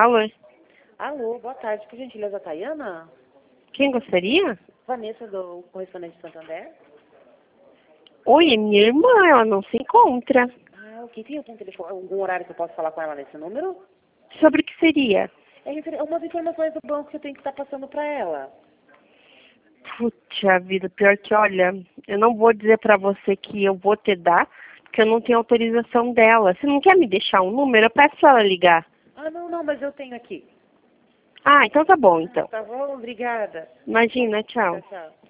Alô? Alô, boa tarde. Por gentileza, Tayana? Quem gostaria? Vanessa, do Correspondente de Santander? Oi, é minha irmã, ela não se encontra. Ah, ok. Tem algum telefone, algum horário que eu posso falar com ela nesse número? Sobre o que seria? É umas informações do banco que eu tenho que estar passando para ela. Puxa vida, pior que, olha, eu não vou dizer pra você que eu vou te dar, porque eu não tenho autorização dela. Você não quer me deixar um número? Eu peço pra ela ligar. Ah, não, mas eu tenho aqui. Ah, então tá bom, então. Tá bom, obrigada. Imagina, Tchau, tchau. tchau.